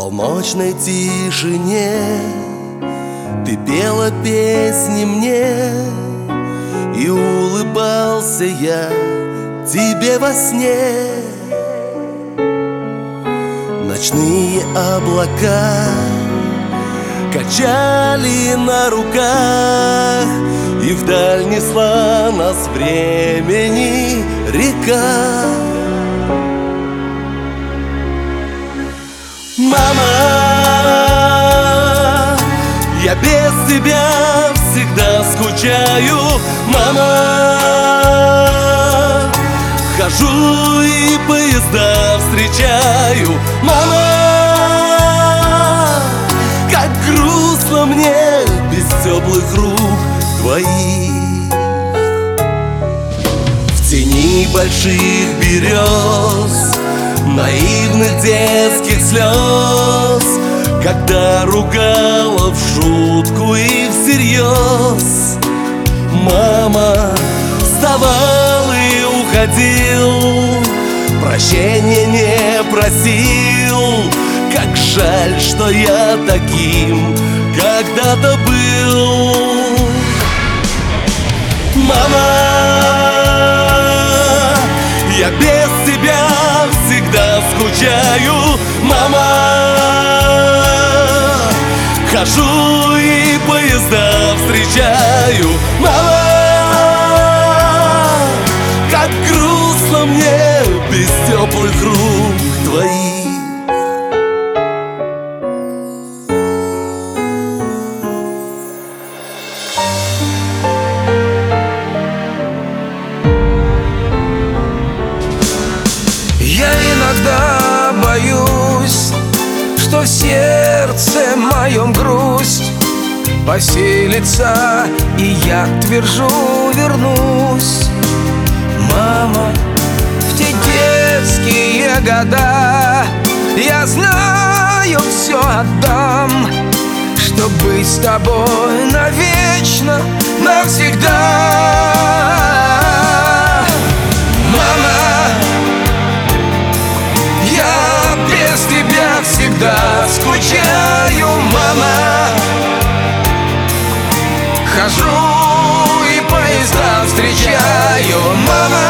полночной тишине ты пела песни мне, и улыбался я тебе во сне. Ночные облака качали на руках, и вдаль несла нас времени река. Мама, я без тебя всегда скучаю. Мама, хожу и поезда встречаю. Мама, как грустно мне без теплых рук твоих. В тени больших берез, наивных детских слез, когда ругала в шутку и всерьез. Мама, вставал и уходил, прощения не просил. Как жаль, что я таким когда-то был. Мама, я без тебя всегда скучаю. Мама, хожу и поезда встречаю. Мама, как грустно мне без теплых рук твоих. Я иногда боюсь, что в сердце моем грусть поселится, и я твержу вернусь. Мама, в те детские года я знаю, все отдам, чтоб быть с тобой навечно, навсегда. Всегда скучаю, мама, хожу и поезда встречаю. Мама,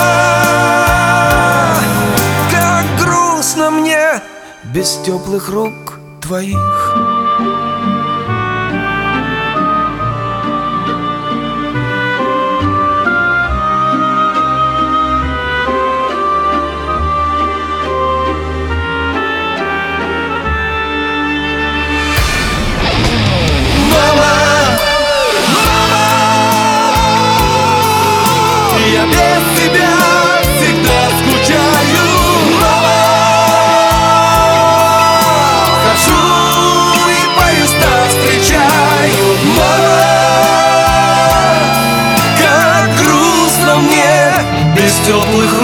как грустно мне без теплых рук твоих. Я без тебя всегда скучаю. Мама, хожу и поезда встречаю. Мама, как грустно мне без теплых рук